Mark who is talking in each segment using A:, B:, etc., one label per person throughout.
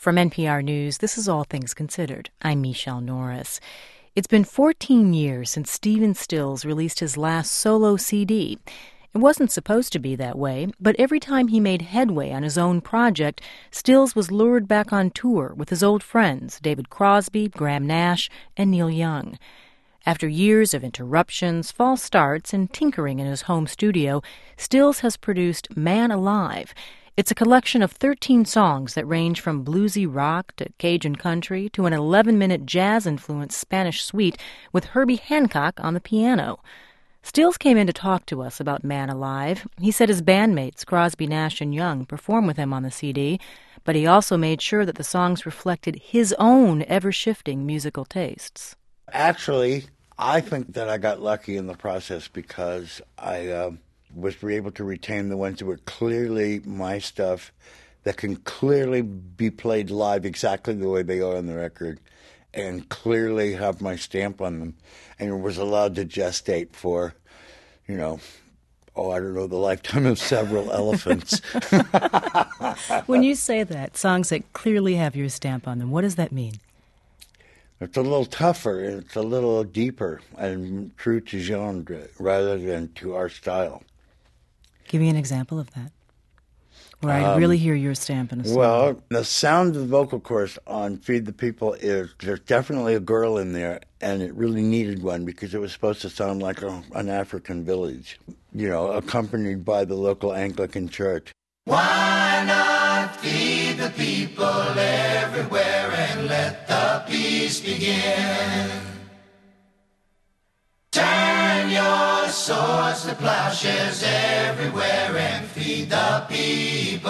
A: From NPR News, this is All Things Considered. I'm Michelle Norris. It's been 14 years since Stephen Stills released his last solo CD. It wasn't supposed to be that way, but every time he made headway on his own project, Stills was lured back on tour with his old friends, David Crosby, Graham Nash, and Neil Young. After years of interruptions, false starts, and tinkering in his home studio, Stills has produced Man Alive. It's a collection of 13 songs that range from bluesy rock to Cajun country to an 11-minute jazz-influenced Spanish suite with Herbie Hancock on the piano. Stills came in to talk to us about Man Alive. He said his bandmates, Crosby, Nash, and Young, performed with him on the CD, but he also made sure that the songs reflected his own ever-shifting musical tastes.
B: Actually, I think that I got lucky in the process because I was able to retain the ones that were clearly my stuff, that can clearly be played live exactly the way they are on the record, and clearly have my stamp on them, and was allowed to gestate for, the lifetime of several elephants.
A: When you say that, songs that clearly have your stamp on them, what does that mean?
B: It's a little tougher, it's a little deeper, and true to genre rather than to our style.
A: Give me an example of that, where I really hear your stamp in a song.
B: Well, the sound of the vocal chorus on Feed the People there's definitely a girl in there, and it really needed one because it was supposed to sound like an African village, accompanied by the local Anglican church.
C: Why not feed the people everywhere and let the peace begin? Turn your swords to plowshares everywhere and feed the people.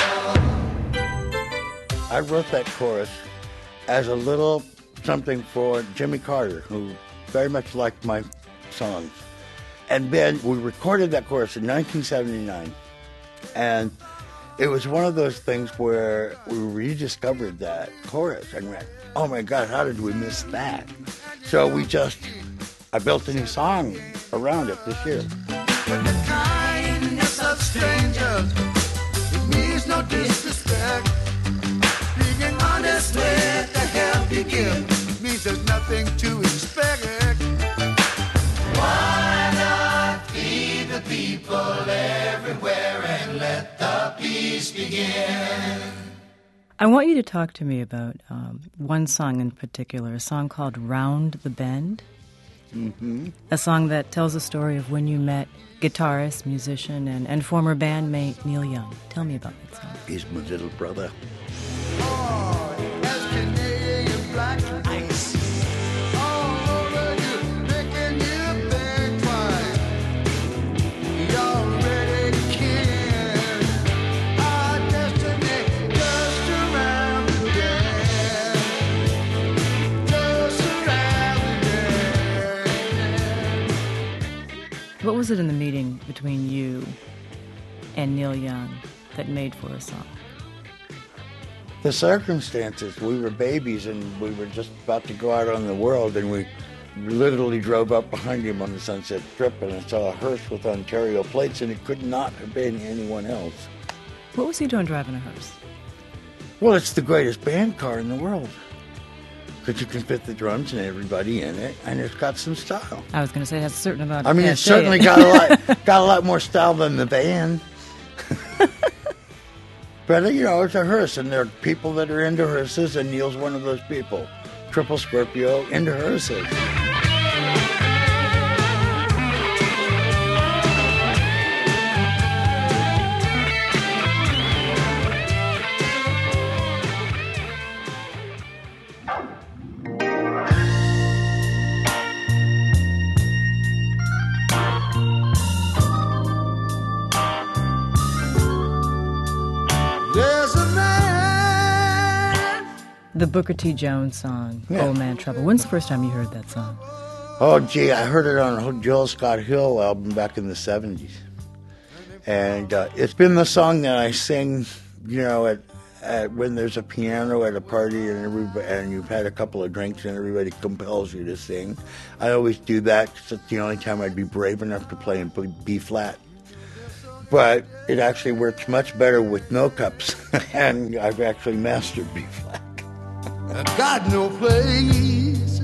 B: I wrote that chorus as a little something for Jimmy Carter, who very much liked my songs. And then we recorded that chorus in 1979. And it was one of those things where we rediscovered that chorus and went, oh my God, how did we miss that? So I built a new song around it this year.
C: But the kindness of strangers, it means no disrespect. Being honest with the help you give means there's nothing to expect. Why not feed the people everywhere and let the peace begin?
A: I want you to talk to me about one song in particular, a song called Round the Bend.
B: Mm-hmm.
A: A song that tells the story of when you met guitarist, musician, and former bandmate Neil Young. Tell me about that song.
B: He's my little brother.
C: Oh, that's Canadian black ice. All over you, making you think twice. You already can. Our destiny just around the bend. Just around the bend.
A: What was it in the meeting between you and Neil Young that made for a song?
B: The circumstances, we were babies and we were just about to go out on the world, and we literally drove up behind him on the Sunset Strip, and I saw a hearse with Ontario plates, and it could not have been anyone else.
A: What was he doing driving a hearse?
B: Well, it's the greatest band car in the world, because you can fit the drums and everybody in it, and it's got some style.
A: I was going to say it has a certain amount of
B: I mean, it's
A: cachet.
B: certainly got a lot more style than the band. But, it's a hearse, and there are people that are into hearses, and Neil's one of those people. Triple Scorpio, into hearses.
A: The Booker T. Jones song, Old Man Trouble. When's the first time you heard that song?
B: Oh, gee, I heard it on a Joel Scott Hill album back in the 70s. And it's been the song that I sing, at when there's a piano at a party and you've had a couple of drinks and everybody compels you to sing. I always do that because it's the only time I'd be brave enough to play in B flat. but it actually works much better with no cups, and I've actually mastered B flat.
C: I got no place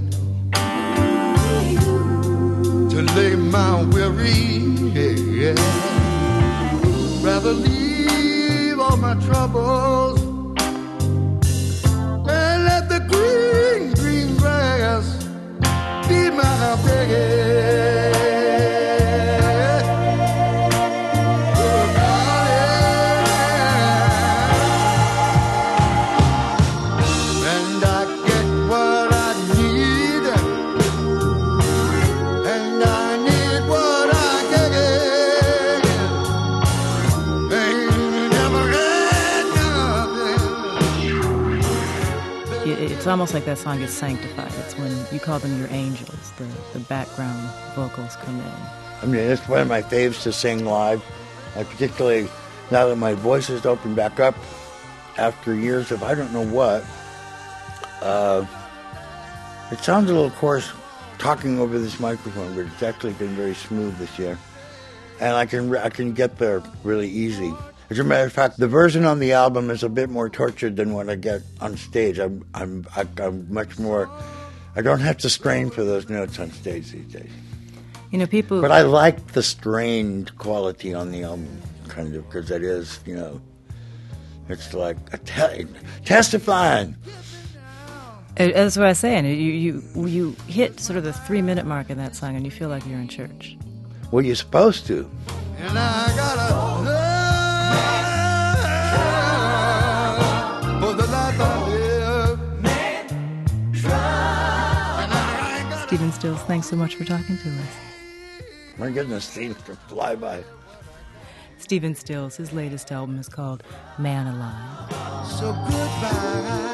C: to lay my weary head. Rather leave all my troubles and let the green, green grass be my bed.
A: It's almost like that song is sanctified. It's when you call them your angels, the background vocals come in.
B: I mean, it's one of my faves to sing live. I particularly, now that my voice has opened back up after years of I don't know what, it sounds a little coarse talking over this microphone, but it's actually been very smooth this year. And I can get there really easy. As a matter of fact, the version on the album is a bit more tortured than what I get on stage. I'm much more. I don't have to strain for those notes on stage these days.
A: You know, people.
B: But I like the strained quality on the album, kind of, because it is, it's like testifying.
A: That's what I was saying. You hit sort of the 3-minute mark in that song, and you feel like you're in church.
B: Well, you're supposed to.
C: And I gotta love for the life I live.
A: Stephen Stills, thanks so much for talking to us.
B: My goodness, seems to fly by.
A: Stephen Stills, his latest album is called Man Alive.
C: So goodbye.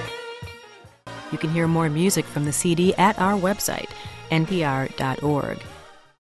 A: You can hear more music from the CD at our website, npr.org.